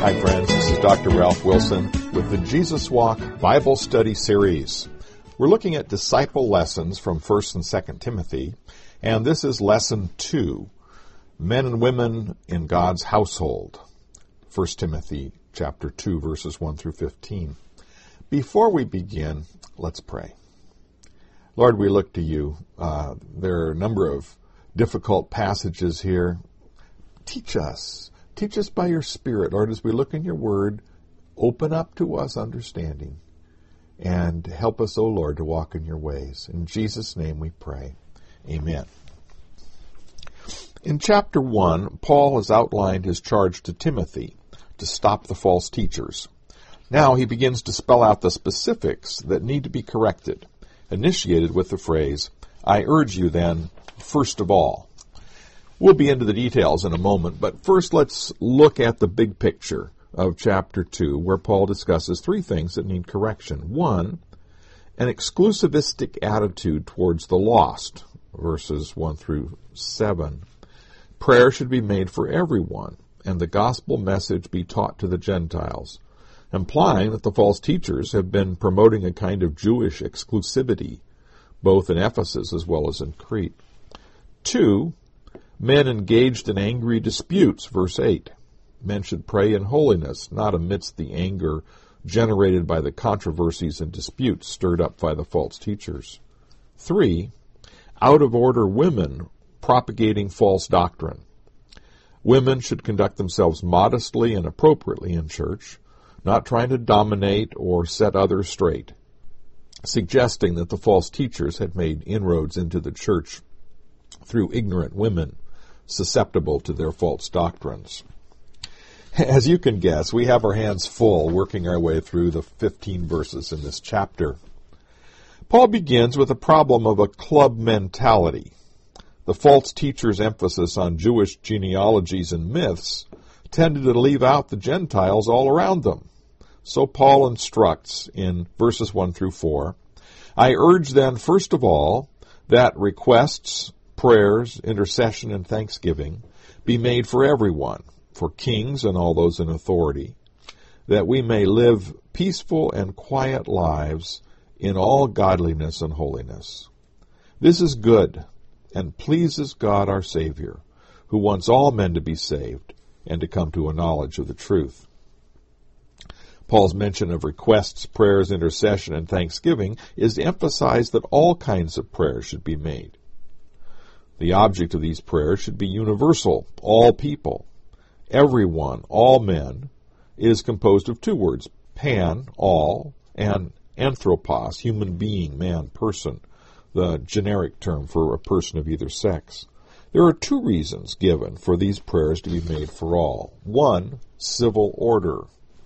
Hi friends, this is Dr. Ralph Wilson with the Jesus Walk Bible Study Series. We're looking at disciple lessons from 1st and 2nd Timothy, and this is Lesson 2, Men and Women in God's Household, 1 Timothy chapter 2, verses 1 through 15. Before we begin, let's pray. Lord, we look to you. There are a number of difficult passages here. Teach us. Teach us by your Spirit, Lord, as we look in your word. Open up to us understanding and help us, O Lord, to walk in your ways. In Jesus' name we pray. Amen. In chapter 1, Paul has outlined his charge to Timothy to stop the false teachers. Now he begins to spell out the specifics that need to be corrected, initiated with the phrase, I urge you then, first of all. We'll be into the details in a moment, but first let's look at the big picture of chapter 2, where Paul discusses three things that need correction. One, an exclusivistic attitude towards the lost, verses 1 through 7. Prayer should be made for everyone, and the gospel message be taught to the Gentiles, implying that the false teachers have been promoting a kind of Jewish exclusivity, both in Ephesus as well as in Crete. 2, men engaged in angry disputes, verse 8. Men should pray in holiness, not amidst the anger generated by the controversies and disputes stirred up by the false teachers. 3, out-of-order women propagating false doctrine. Women should conduct themselves modestly and appropriately in church, not trying to dominate or set others straight, suggesting that the false teachers had made inroads into the church through ignorant women susceptible to their false doctrines. As you can guess, we have our hands full working our way through the 15 verses in this chapter. Paul begins with the problem of a club mentality. The false teachers' emphasis on Jewish genealogies and myths tended to leave out the Gentiles all around them. So Paul instructs in verses 1 through 4, I urge then, first of all, that requests, prayers, intercession, and thanksgiving be made for everyone, for kings and all those in authority, that we may live peaceful and quiet lives in all godliness and holiness. This is good and pleases God our Savior, who wants all men to be saved and to come to a knowledge of the truth. Paul's mention of requests, prayers, intercession, and thanksgiving is to emphasize that all kinds of prayers should be made. The object of these prayers should be universal, all people. Everyone, all men, is composed of two words, pan, all, and anthropos, human being, man, person, the generic term for a person of either sex. There are two reasons given for these prayers to be made for all. One, civil order.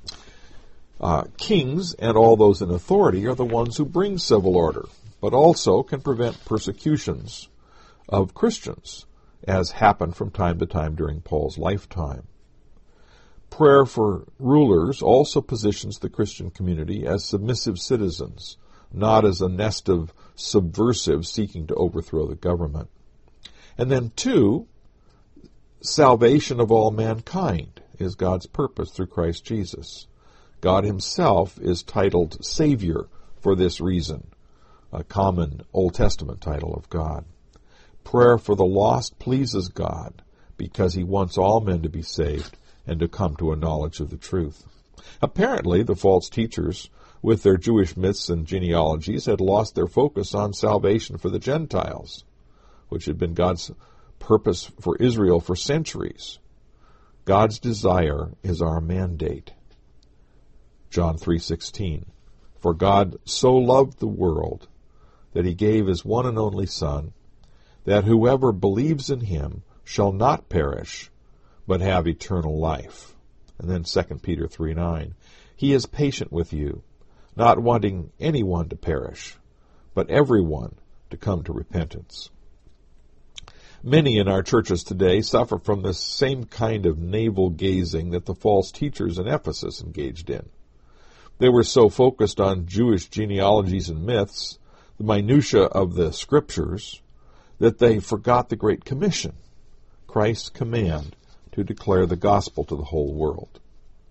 Kings and all those in authority are the ones who bring civil order, but also can prevent persecutions of Christians, as happened from time to time during Paul's lifetime. Prayer for rulers also positions the Christian community as submissive citizens, not as a nest of subversives seeking to overthrow the government. And then 2, salvation of all mankind is God's purpose through Christ Jesus. God himself is titled Savior for this reason, a common Old Testament title of God. Prayer for the lost pleases God because he wants all men to be saved and to come to a knowledge of the truth. Apparently, the false teachers, with their Jewish myths and genealogies, had lost their focus on salvation for the Gentiles, which had been God's purpose for Israel for centuries. God's desire is our mandate. John 3:16, for God so loved the world that he gave his one and only Son, that whoever believes in him shall not perish, but have eternal life. And then 2 Peter 3:9, he is patient with you, not wanting anyone to perish, but everyone to come to repentance. Many in our churches today suffer from this same kind of navel-gazing that the false teachers in Ephesus engaged in. They were so focused on Jewish genealogies and myths, the minutiae of the Scriptures, that they forgot the Great Commission, Christ's command to declare the gospel to the whole world.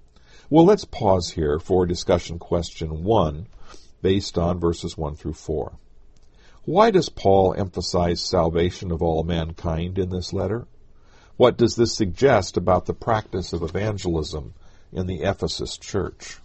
Well, let's pause here for discussion question 1, based on verses 1 through 4. Why does Paul emphasize salvation of all mankind in this letter? What does this suggest about the practice of evangelism in the Ephesus church?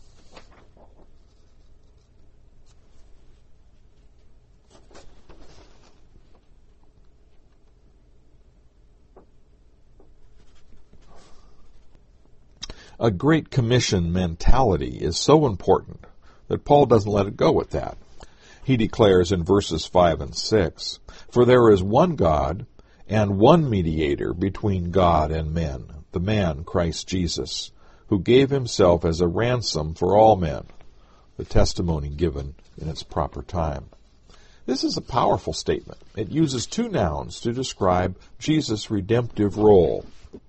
A Great Commission mentality is so important that Paul doesn't let it go with that. He declares in verses 5 and 6, "For there is one God and one mediator between God and men, the man Christ Jesus, who gave himself as a ransom for all men," the testimony given in its proper time. This is a powerful statement. It uses two nouns to describe Jesus' redemptive role.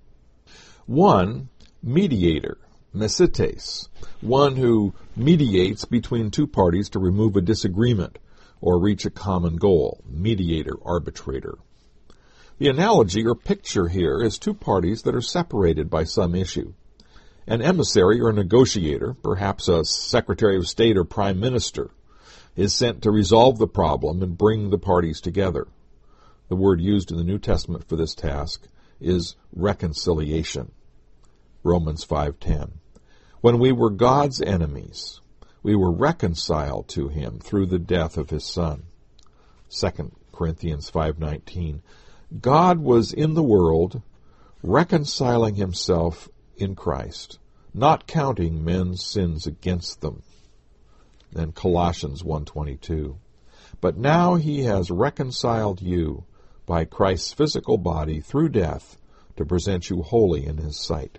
One, mediator, mesites, one who mediates between two parties to remove a disagreement or reach a common goal, mediator, arbitrator. The analogy or picture here is two parties that are separated by some issue. An emissary or negotiator, perhaps a Secretary of State or Prime Minister, is sent to resolve the problem and bring the parties together. The word used in the New Testament for this task is reconciliation. Romans 5:10. When we were God's enemies, we were reconciled to him through the death of his Son. 2 Corinthians 5:19. God was in the world, reconciling himself in Christ, not counting men's sins against them. Then Colossians 1:22. But now he has reconciled you by Christ's physical body through death to present you holy in his sight.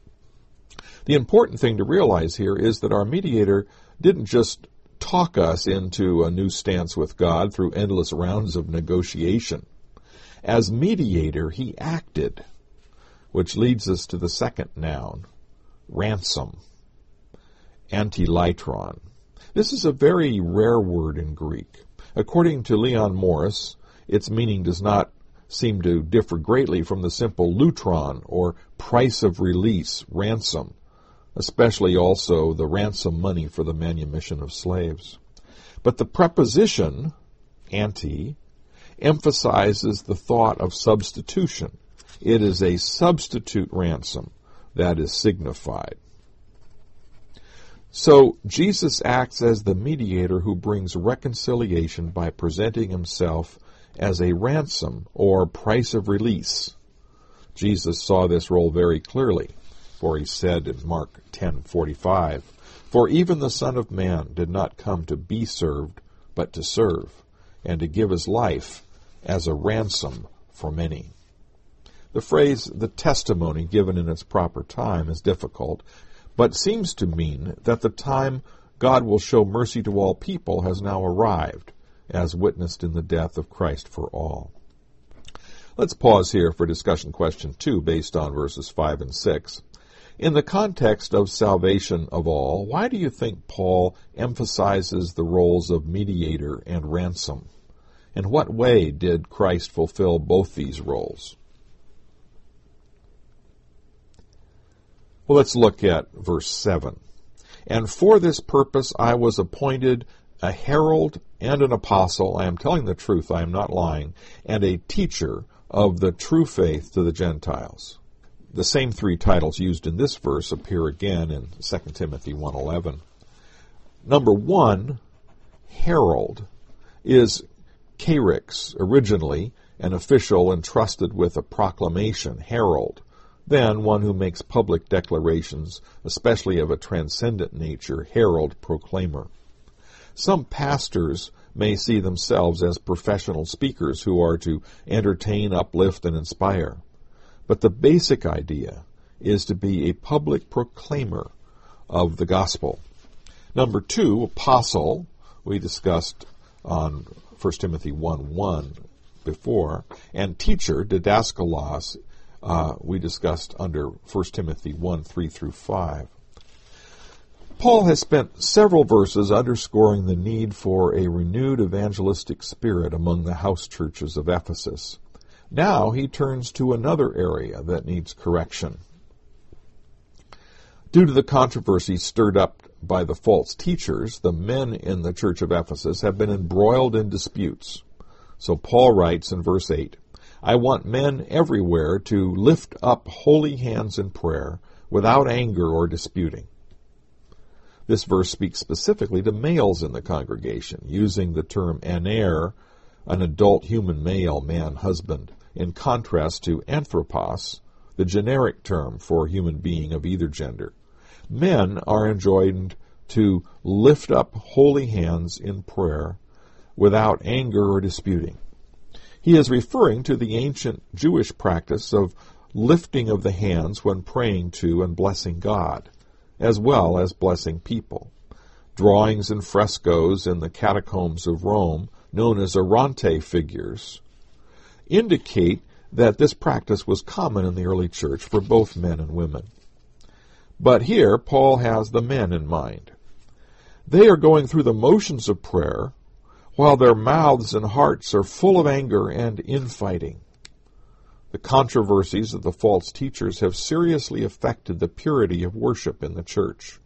The important thing to realize here is that our mediator didn't just talk us into a new stance with God through endless rounds of negotiation. As mediator, he acted, which leads us to the second noun, ransom, antilitron. This is a very rare word in Greek. According to Leon Morris, its meaning does not seem to differ greatly from the simple lutron, or price of release, ransom, especially also the ransom money for the manumission of slaves. But the preposition, anti, emphasizes the thought of substitution. It is a substitute ransom that is signified. So Jesus acts as the mediator who brings reconciliation by presenting himself as a ransom or price of release. Jesus saw this role very clearly, for he said in Mark 10:45, "For even the Son of Man did not come to be served, but to serve, and to give his life as a ransom for many." The phrase, the testimony given in its proper time, is difficult, but seems to mean that the time God will show mercy to all people has now arrived, as witnessed in the death of Christ for all. Let's pause here for discussion question 2, based on verses 5 and 6. In the context of salvation of all, why do you think Paul emphasizes the roles of mediator and ransom? In what way did Christ fulfill both these roles? Well, let's look at verse 7. "And for this purpose I was appointed a herald and an apostle," I am telling the truth, I am not lying, "and a teacher of the true faith to the Gentiles." The same three titles used in this verse appear again in 2 Timothy 1:11. Number 1, herald, is kerix, originally an official entrusted with a proclamation, herald, then one who makes public declarations, especially of a transcendent nature, herald, proclaimer. Some pastors may see themselves as professional speakers who are to entertain, uplift, and inspire. But the basic idea is to be a public proclaimer of the gospel. Number 2, apostle, we discussed on 1 Timothy 1:1 before, and teacher, didaskalos, we discussed under 1 Timothy 1:3 through 5. Paul has spent several verses underscoring the need for a renewed evangelistic spirit among the house churches of Ephesus. Now he turns to another area that needs correction. Due to the controversy stirred up by the false teachers, the men in the church of Ephesus have been embroiled in disputes. So Paul writes in verse 8, I want men everywhere to lift up holy hands in prayer without anger or disputing. This verse speaks specifically to males in the congregation, using the term aner, an adult human male, man, husband, in contrast to anthropos, the generic term for a human being of either gender. Men are enjoined to lift up holy hands in prayer without anger or disputing. He is referring to the ancient Jewish practice of lifting of the hands when praying to and blessing God, as well as blessing people. Drawings and frescoes in the catacombs of Rome, known as orante figures, indicate that this practice was common in the early church for both men and women. But here, Paul has the men in mind. They are going through the motions of prayer, while their mouths and hearts are full of anger and infighting. The controversies of the false teachers have seriously affected the purity of worship in the church.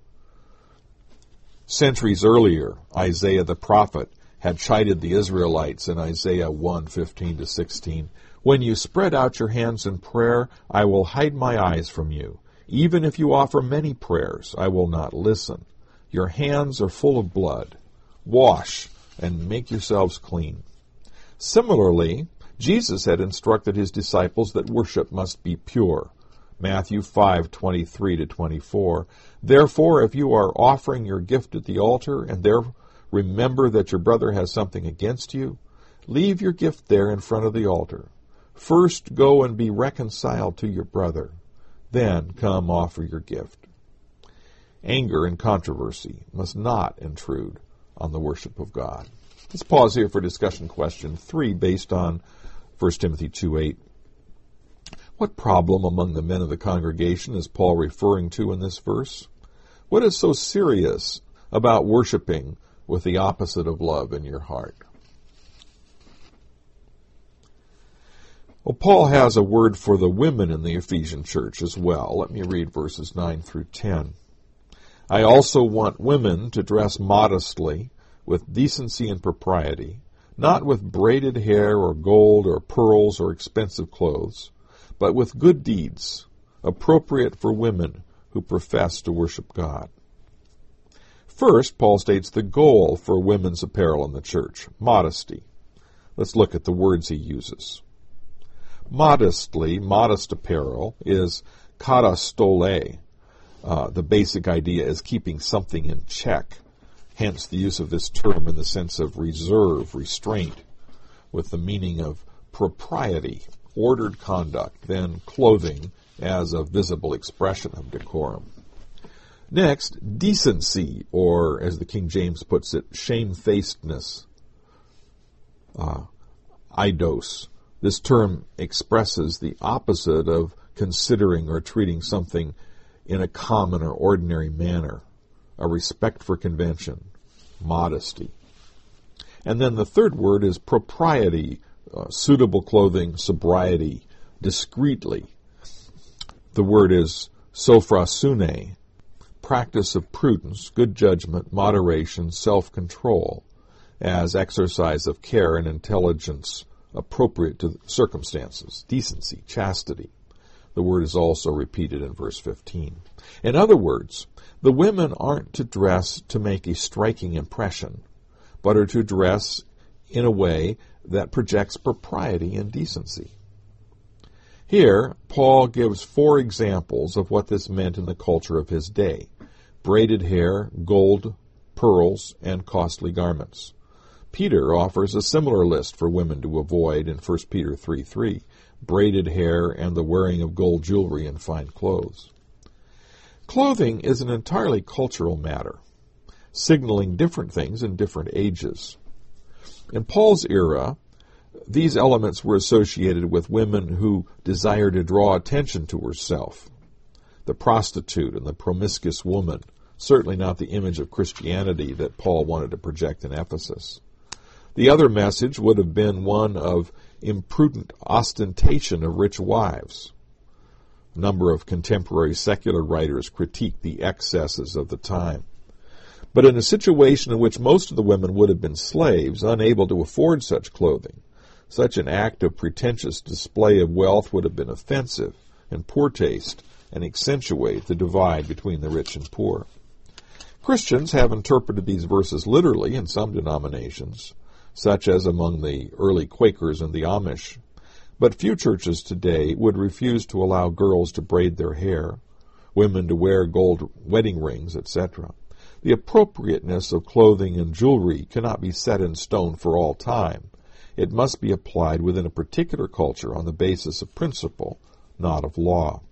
Centuries earlier, Isaiah the prophet had chided the Israelites in Isaiah 1:15-16, When you spread out your hands in prayer, I will hide my eyes from you. Even if you offer many prayers, I will not listen. Your hands are full of blood. Wash and make yourselves clean. Similarly, Jesus had instructed his disciples that worship must be pure. Matthew 5:23-24. Therefore, if you are offering your gift at the altar, and there remember that your brother has something against you, leave your gift there in front of the altar. First go and be reconciled to your brother. Then come offer your gift. Anger and controversy must not intrude on the worship of God. Let's pause here for discussion question 3 based on 1 Timothy 2:8. What problem among the men of the congregation is Paul referring to in this verse? What is so serious about worshiping with the opposite of love in your heart? Well, Paul has a word for the women in the Ephesian church as well. Let me read verses 9-10. I also want women to dress modestly, with decency and propriety, not with braided hair or gold or pearls or expensive clothes, but with good deeds, appropriate for women who profess to worship God. First, Paul states the goal for women's apparel in the church, modesty. Let's look at the words he uses. Modest apparel is katastole. The basic idea is keeping something in check, hence the use of this term in the sense of reserve, restraint, with the meaning of propriety, ordered conduct, then clothing as a visible expression of decorum. Next, decency, or as the King James puts it, shamefacedness, eidos. This term expresses the opposite of considering or treating something in a common or ordinary manner, a respect for convention, modesty. And then the third word is propriety, suitable clothing, sobriety, discreetly. The word is sophrasune, practice of prudence, good judgment, moderation, self-control, as exercise of care and intelligence appropriate to circumstances, decency, chastity. The word is also repeated in verse 15. In other words, the women aren't to dress to make a striking impression, but are to dress in a way that projects propriety and decency. Here, Paul gives 4 examples of what this meant in the culture of his day: braided hair, gold, pearls, and costly garments. Peter offers a similar list for women to avoid in 1 Peter 3:3, braided hair and the wearing of gold jewelry and fine clothes. Clothing is an entirely cultural matter, signaling different things in different ages. In Paul's era, these elements were associated with women who desired to draw attention to herself. The prostitute and the promiscuous woman, certainly not the image of Christianity that Paul wanted to project in Ephesus. The other message would have been one of imprudent ostentation of rich wives. A number of contemporary secular writers critique the excesses of the time. But in a situation in which most of the women would have been slaves, unable to afford such clothing, such an act of pretentious display of wealth would have been offensive, in poor taste, and accentuate the divide between the rich and poor. Christians have interpreted these verses literally in some denominations, such as among the early Quakers and the Amish, but few churches today would refuse to allow girls to braid their hair, women to wear gold wedding rings, etc. The appropriateness of clothing and jewelry cannot be set in stone for all time. It must be applied within a particular culture on the basis of principle, not of law.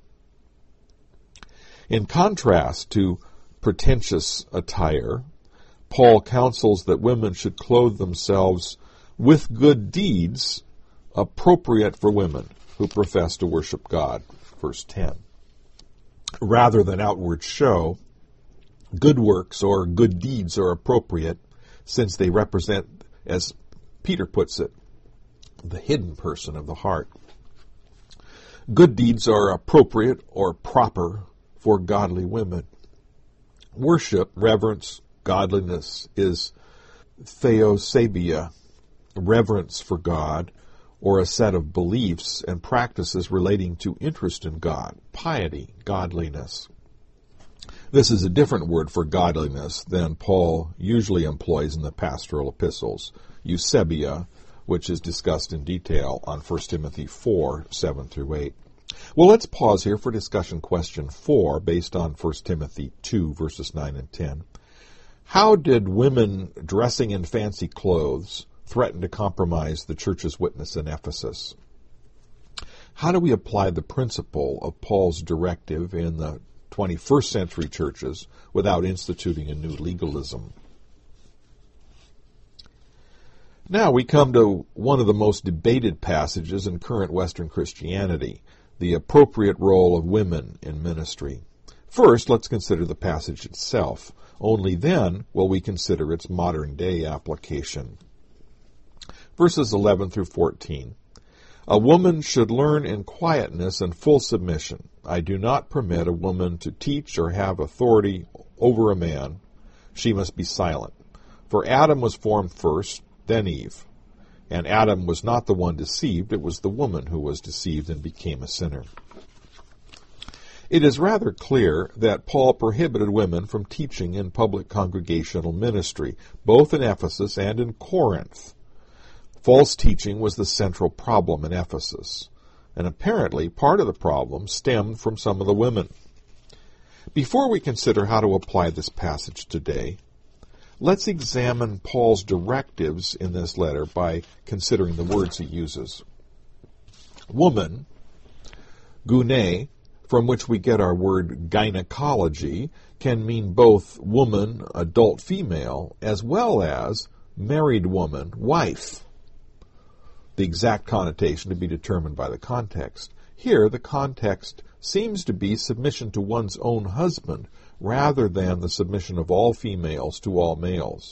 In contrast to pretentious attire, Paul counsels that women should clothe themselves with good deeds appropriate for women who profess to worship God, verse 10. Rather than outward show, good works or good deeds are appropriate since they represent, as Peter puts it, the hidden person of the heart. Good deeds are appropriate or proper for godly women. Worship, reverence, godliness is theosebia, reverence for God, or a set of beliefs and practices relating to interest in God, piety, godliness. This is a different word for godliness than Paul usually employs in the pastoral epistles, eusebia, which is discussed in detail on 1 Timothy 4, 7 through 8. Well, let's pause here for discussion question 4, based on 1 Timothy 2, verses 9 and 10. How did women dressing in fancy clothes threaten to compromise the church's witness in Ephesus? How do we apply the principle of Paul's directive in the 21st century churches without instituting a new legalism? Now we come to one of the most debated passages in current Western Christianity, the appropriate role of women in ministry. First, let's consider the passage itself. Only then will we consider its modern-day application. Verses 11 through 14. A woman should learn in quietness and full submission. I do not permit a woman to teach or have authority over a man. She must be silent. For Adam was formed first, then Eve. And Adam was not the one deceived, it was the woman who was deceived and became a sinner. It is rather clear that Paul prohibited women from teaching in public congregational ministry, both in Ephesus and in Corinth. False teaching was the central problem in Ephesus, and apparently part of the problem stemmed from some of the women. Before we consider how to apply this passage today, let's examine Paul's directives in this letter by considering the words he uses. Woman, gune, from which we get our word gynecology, can mean both woman, adult female, as well as married woman, wife. The exact connotation to be determined by the context. Here, the context seems to be submission to one's own husband, rather than the submission of all females to all males.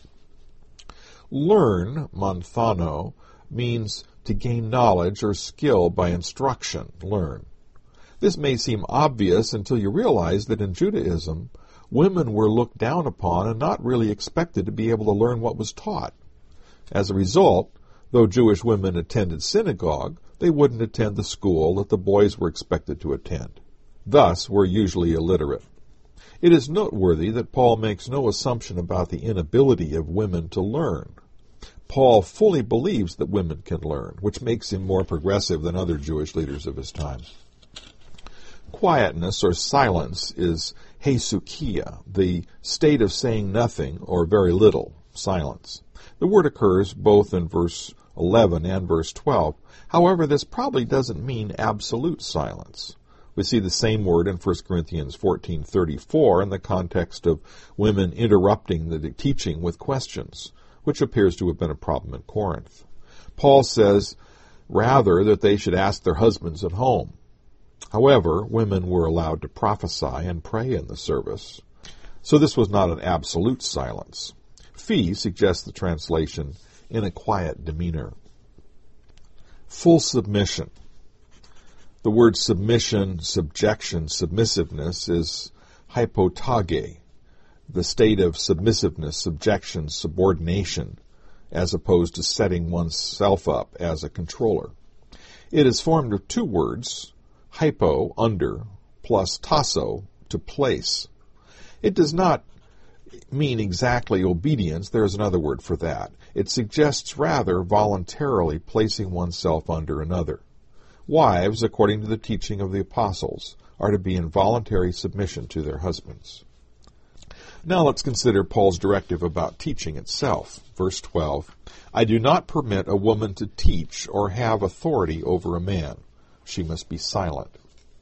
Learn, manthano, means to gain knowledge or skill by instruction, learn. This may seem obvious until you realize that in Judaism, women were looked down upon and not really expected to be able to learn what was taught. As a result, though Jewish women attended synagogue, they wouldn't attend the school that the boys were expected to attend. Thus, were usually illiterate. It is noteworthy that Paul makes no assumption about the inability of women to learn. Paul fully believes that women can learn, which makes him more progressive than other Jewish leaders of his time. Quietness or silence is hesukia, the state of saying nothing or very little, silence. The word occurs both in verse 11 and verse 12. However, this probably doesn't mean absolute silence. We see the same word in 1 Corinthians 14:34 in the context of women interrupting the teaching with questions, which appears to have been a problem in Corinth. Paul says, rather, that they should ask their husbands at home. However, women were allowed to prophesy and pray in the service. So this was not an absolute silence. Fee suggests the translation, in a quiet demeanor. Full submission. The word submission, subjection, submissiveness is hypotage, the state of submissiveness, subjection, subordination, as opposed to setting oneself up as a controller. It is formed of two words, hypo, under, plus tasso, to place. It does not mean exactly obedience. There is another word for that. It suggests rather voluntarily placing oneself under another. Wives, according to the teaching of the apostles, are to be in voluntary submission to their husbands. Now let's consider Paul's directive about teaching itself. Verse 12, I do not permit a woman to teach or have authority over a man. She must be silent.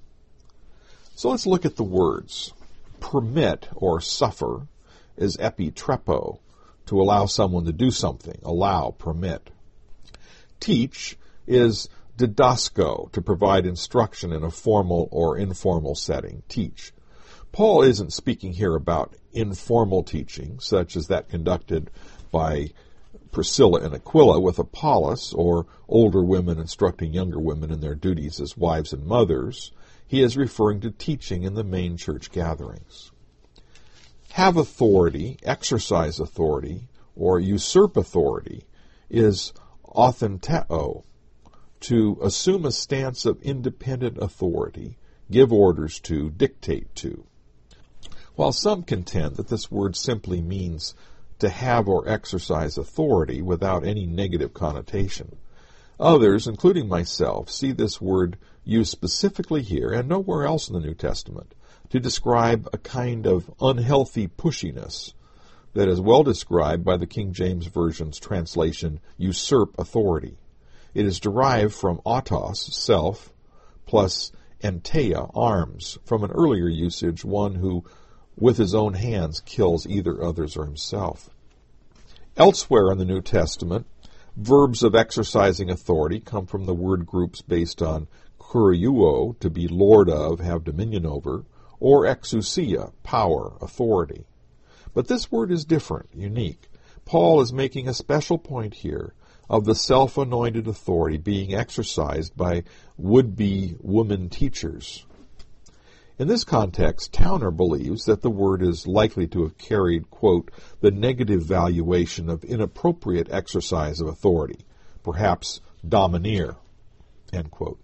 So let's look at the words. Permit or suffer is epitrepo, to allow someone to do something, allow, permit. Teach is didasko, to provide instruction in a formal or informal setting, teach. Paul isn't speaking here about informal teaching, such as that conducted by Priscilla and Aquila with Apollos, or older women instructing younger women in their duties as wives and mothers. He is referring to teaching in the main church gatherings. Have authority, exercise authority, or usurp authority is authenteo, to assume a stance of independent authority, give orders to, dictate to. While some contend that this word simply means to have or exercise authority without any negative connotation, others, including myself, see this word used specifically here and nowhere else in the New Testament to describe a kind of unhealthy pushiness that is well described by the King James Version's translation, usurp authority. It is derived from autos, self, plus enteia, arms, from an earlier usage, one who with his own hands kills either others or himself. Elsewhere in the New Testament, verbs of exercising authority come from the word groups based on kuriuo, to be lord of, have dominion over, or exousia, power, authority. But this word is different, unique. Paul is making a special point here of the self-anointed authority being exercised by would-be woman teachers. In this context, Towner believes that the word is likely to have carried, quote, the negative valuation of inappropriate exercise of authority, perhaps domineer, end quote.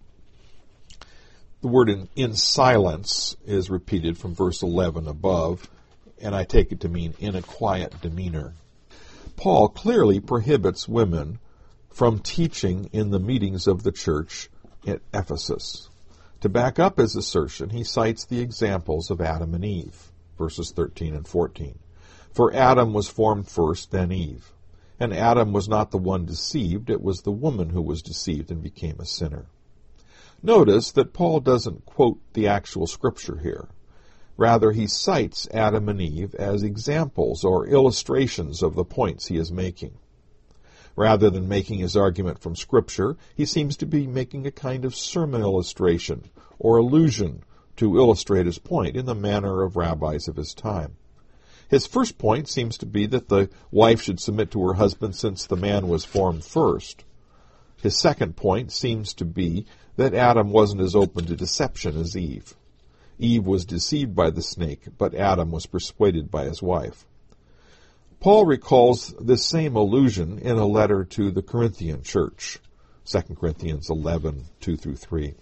The word in silence is repeated from verse 11 above, and I take it to mean in a quiet demeanor. Paul clearly prohibits women from teaching in the meetings of the church at Ephesus. To back up his assertion, he cites the examples of Adam and Eve, verses 13 and 14. For Adam was formed first, then Eve. And Adam was not the one deceived, it was the woman who was deceived and became a sinner. Notice that Paul doesn't quote the actual scripture here. Rather, he cites Adam and Eve as examples or illustrations of the points he is making. Rather than making his argument from Scripture, he seems to be making a kind of sermon illustration or allusion to illustrate his point in the manner of rabbis of his time. His first point seems to be that the wife should submit to her husband since the man was formed first. His second point seems to be that Adam wasn't as open to deception as Eve. Eve was deceived by the snake, but Adam was persuaded by his wife. Paul recalls this same allusion in a letter to the Corinthian church, 2 Corinthians 11, 2-3.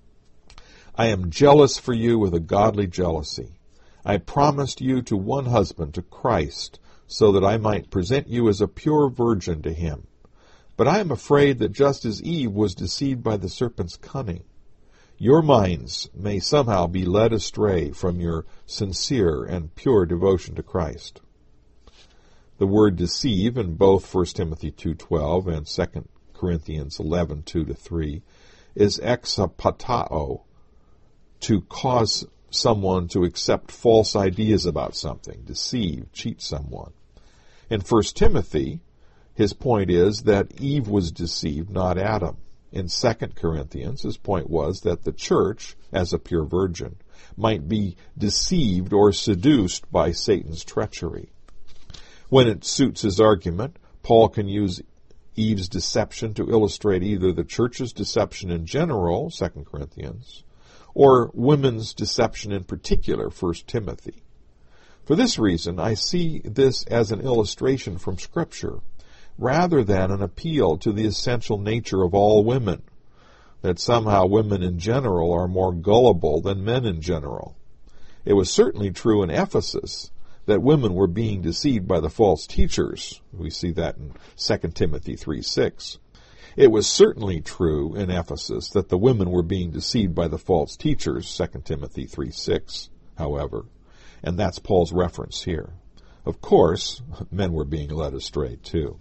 I am jealous for you with a godly jealousy. I promised you to one husband, to Christ, so that I might present you as a pure virgin to him. But I am afraid that just as Eve was deceived by the serpent's cunning, your minds may somehow be led astray from your sincere and pure devotion to Christ. The word deceive in both 1 Timothy 2:12 and 2 Corinthians 11, 2-3 is exapatao, to cause someone to accept false ideas about something, deceive, cheat someone. In 1 Timothy, his point is that Eve was deceived, not Adam. In 2 Corinthians, his point was that the church, as a pure virgin, might be deceived or seduced by Satan's treachery. When it suits his argument, Paul can use Eve's deception to illustrate either the church's deception in general, 2 Corinthians, or women's deception in particular, 1 Timothy. For this reason, I see this as an illustration from Scripture, rather than an appeal to the essential nature of all women, that somehow women in general are more gullible than men in general. It was certainly true in Ephesus that women were being deceived by the false teachers. We see that in 2 Timothy 3:6. It was certainly true in Ephesus that the women were being deceived by the false teachers, 2 Timothy 3:6, however, and that's Paul's reference here. Of course, men were being led astray too.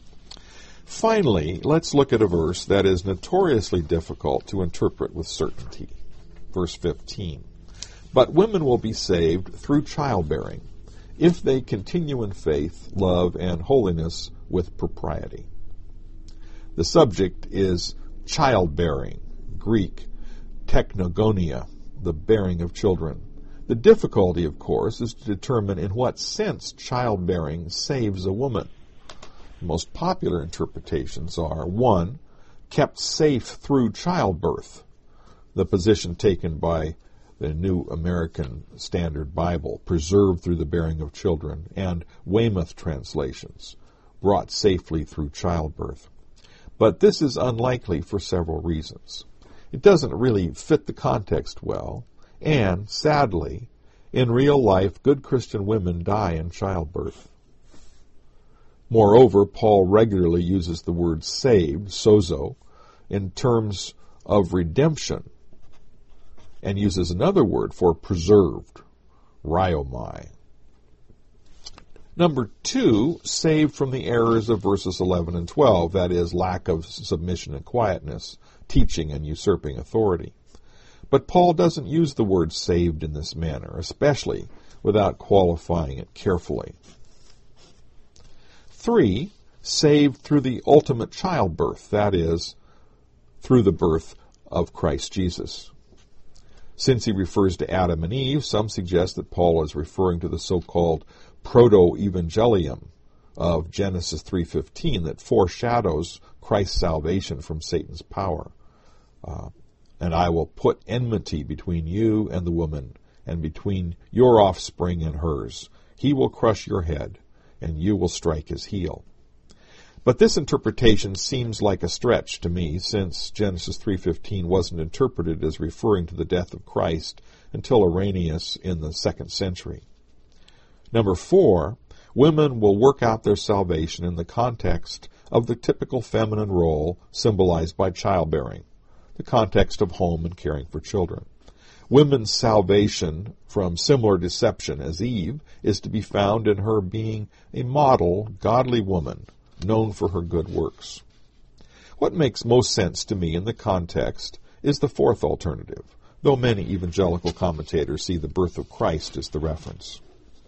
Finally, let's look at a verse that is notoriously difficult to interpret with certainty. Verse 15. But women will be saved through childbearing, if they continue in faith, love, and holiness with propriety. The subject is childbearing, Greek, technogonia, the bearing of children. The difficulty, of course, is to determine in what sense childbearing saves a woman. The most popular interpretations are, 1, kept safe through childbirth, the position taken by the New American Standard Bible, preserved through the bearing of children, and Weymouth translations, brought safely through childbirth. But this is unlikely for several reasons. It doesn't really fit the context well, and, sadly, in real life, good Christian women die in childbirth. Moreover, Paul regularly uses the word saved, sozo, in terms of redemption, and uses another word for preserved, raiomai. Number 2, saved from the errors of verses 11 and 12, that is, lack of submission and quietness, teaching and usurping authority. But Paul doesn't use the word saved in this manner, especially without qualifying it carefully. 3, saved through the ultimate childbirth, that is, through the birth of Christ Jesus. Since he refers to Adam and Eve, some suggest that Paul is referring to the so-called proto-evangelium of Genesis 3:15 that foreshadows Christ's salvation from Satan's power. And I will put enmity between you and the woman, and between your offspring and hers. He will crush your head, and you will strike his heel. But this interpretation seems like a stretch to me, since Genesis 3:15 wasn't interpreted as referring to the death of Christ until Irenaeus in the 2nd century. Number 4, women will work out their salvation in the context of the typical feminine role symbolized by childbearing, the context of home and caring for children. Women's salvation from similar deception as Eve is to be found in her being a model, godly woman, known for her good works. What makes most sense to me in the context is the 4th alternative, though many evangelical commentators see the birth of Christ as the reference.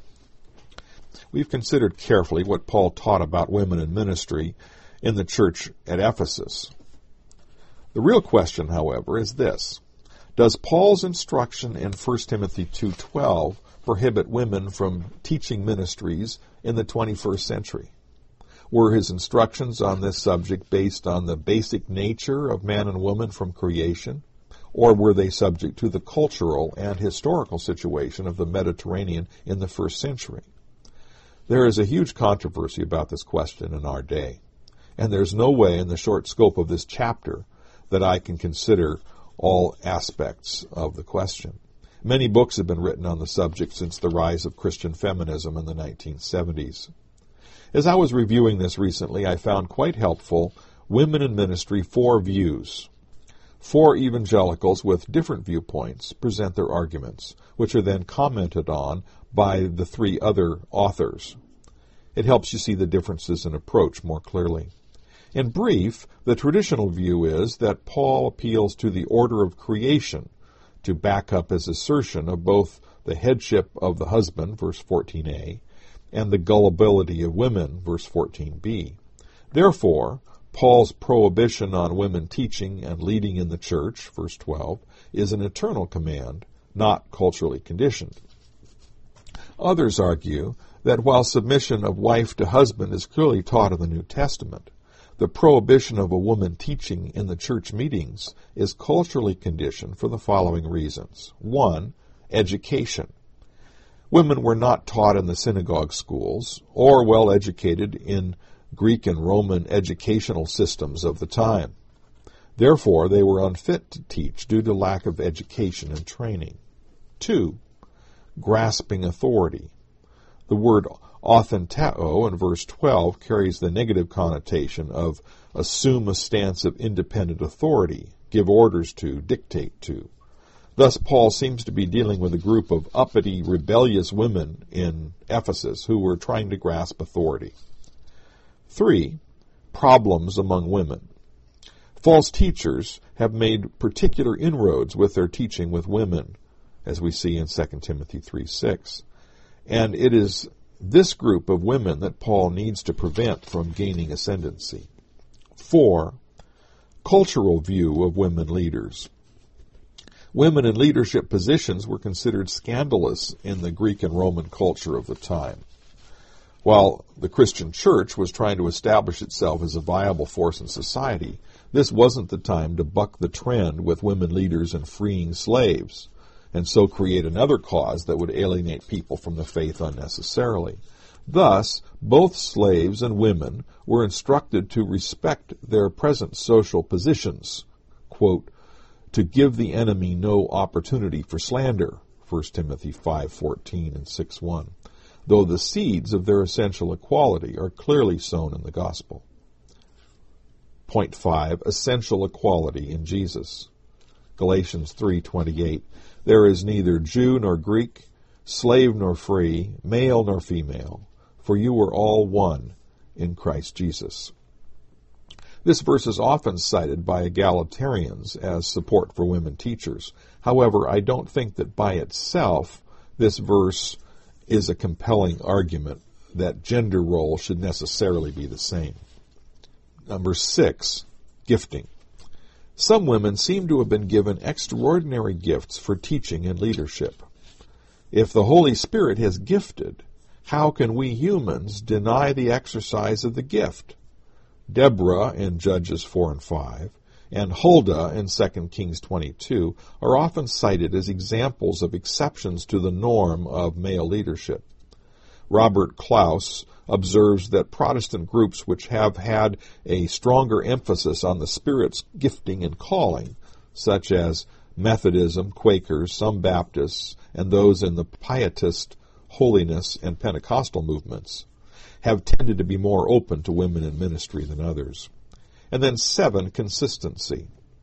We've considered carefully what Paul taught about women in ministry in the church at Ephesus. The real question, however, is this. Does Paul's instruction in 1 Timothy 2:12 prohibit women from teaching ministries in the 21st century? Were his instructions on this subject based on the basic nature of man and woman from creation, or were they subject to the cultural and historical situation of the Mediterranean in the 1st century? There is a huge controversy about this question in our day, and there's no way in the short scope of this chapter that I can consider all aspects of the question. Many books have been written on the subject since the rise of Christian feminism in the 1970s. As I was reviewing this recently, I found quite helpful Women in Ministry 4 Views. 4 evangelicals with different viewpoints present their arguments, which are then commented on by the 3 other authors. It helps you see the differences in approach more clearly. In brief, the traditional view is that Paul appeals to the order of creation to back up his assertion of both the headship of the husband, verse 14a, and the gullibility of women, verse 14b. Therefore, Paul's prohibition on women teaching and leading in the church, verse 12, is an eternal command, not culturally conditioned. Others argue that while submission of wife to husband is clearly taught in the New Testament, The prohibition of a woman teaching in the church meetings is culturally conditioned for the following reasons. 1. Education. Women were not taught in the synagogue schools or well educated in Greek and Roman educational systems of the time. Therefore, they were unfit to teach due to lack of education and training. 2. Grasping authority. The word authentao in verse 12 carries the negative connotation of assume a stance of independent authority, give orders to, dictate to. Thus, Paul seems to be dealing with a group of uppity, rebellious women in Ephesus who were trying to grasp authority. 3. Problems among women. False teachers have made particular inroads with their teaching with women, as we see in 2 Timothy 3:6. And it is this group of women that Paul needs to prevent from gaining ascendancy. 4. Cultural view of women leaders. Women in leadership positions were considered scandalous in the Greek and Roman culture of the time. While the Christian church was trying to establish itself as a viable force in society, this wasn't the time to buck the trend with women leaders and freeing slaves, and so create another cause that would alienate people from the faith unnecessarily. Thus, both slaves and women were instructed to respect their present social positions, quote, to give the enemy no opportunity for slander, 1 Timothy 5:14 and 6:1, though the seeds of their essential equality are clearly sown in the gospel. Point 5, essential equality in Jesus. Galatians 3:28, there is neither Jew nor Greek, slave nor free, male nor female, for you are all one in Christ Jesus. This verse is often cited by egalitarians as support for women teachers. However, I don't think that by itself this verse is a compelling argument that gender roles should necessarily be the same. Number 6, gifting. Some women seem to have been given extraordinary gifts for teaching and leadership. If the Holy Spirit has gifted, how can we humans deny the exercise of the gift? Deborah in Judges 4 and 5, and Huldah in 2 Kings 22 are often cited as examples of exceptions to the norm of male leadership. Robert Klaus observes that Protestant groups which have had a stronger emphasis on the Spirit's gifting and calling, such as Methodism, Quakers, some Baptists, and those in the Pietist, Holiness, and Pentecostal movements, have tended to be more open to women in ministry than others. And then 7, consistency.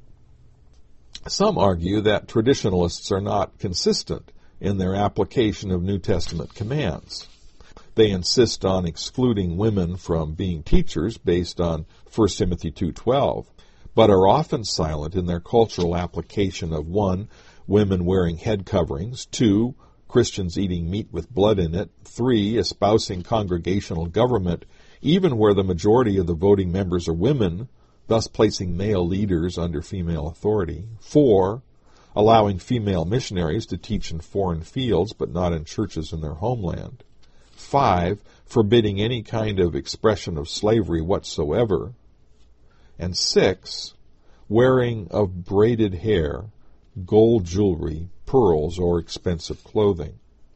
Some argue that traditionalists are not consistent in their application of New Testament commands. They insist on excluding women from being teachers based on 1 Timothy 2:12, but are often silent in their cultural application of 1, women wearing head coverings, 2, Christians eating meat with blood in it, 3, espousing congregational government, even where the majority of the voting members are women, thus placing male leaders under female authority, 4, allowing female missionaries to teach in foreign fields but not in churches in their homeland, 5, forbidding any kind of expression of slavery whatsoever, and 6, wearing of braided hair, gold jewelry, pearls, or expensive clothing.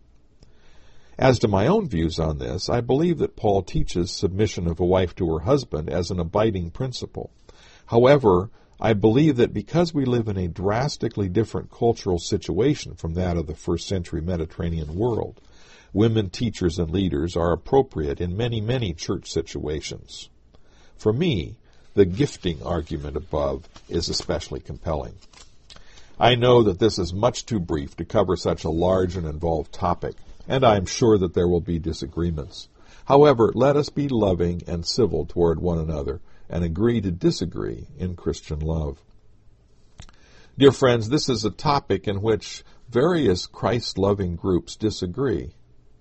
As to my own views on this, I believe that Paul teaches submission of a wife to her husband as an abiding principle. However, I believe that because we live in a drastically different cultural situation from that of the first century Mediterranean world, women teachers and leaders are appropriate in many, many church situations. For me, the gifting argument above is especially compelling. I know that this is much too brief to cover such a large and involved topic, and I am sure that there will be disagreements. However, let us be loving and civil toward one another and agree to disagree in Christian love. Dear friends, this is a topic in which various Christ-loving groups disagree.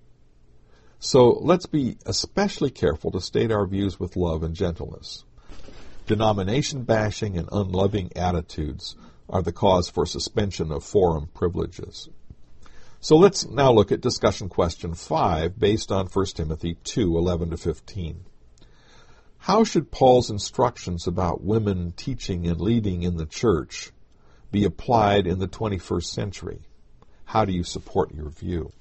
So let's be especially careful to state our views with love and gentleness. Denomination bashing and unloving attitudes are the cause for suspension of forum privileges. So let's now look at discussion question 5 based on 1 Timothy 2:11-15. How should Paul's instructions about women teaching and leading in the church be applied in the 21st century? How do you support your view?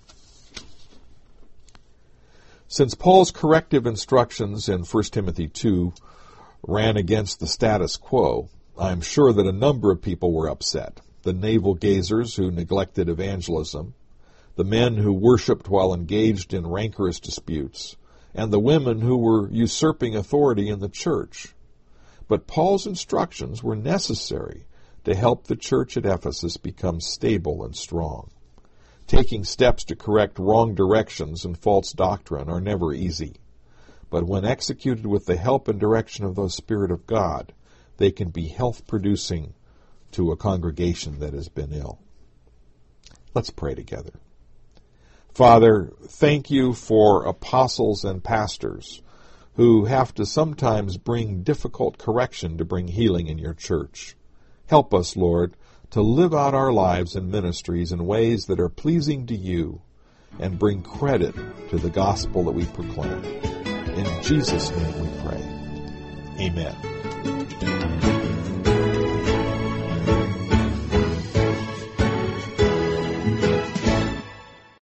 Since Paul's corrective instructions in 1 Timothy 2 ran against the status quo, I'm sure that a number of people were upset. The navel-gazers who neglected evangelism, the men who worshipped while engaged in rancorous disputes, and the women who were usurping authority in the church. But Paul's instructions were necessary to help the church at Ephesus become stable and strong. Taking steps to correct wrong directions and false doctrine are never easy, but when executed with the help and direction of the Spirit of God, they can be health-producing to a congregation that has been ill. Let's pray together. Father, thank you for apostles and pastors who have to sometimes bring difficult correction to bring healing in your church. Help us, Lord, to live out our lives and ministries in ways that are pleasing to you and bring credit to the gospel that we proclaim. In Jesus' name we pray. Amen.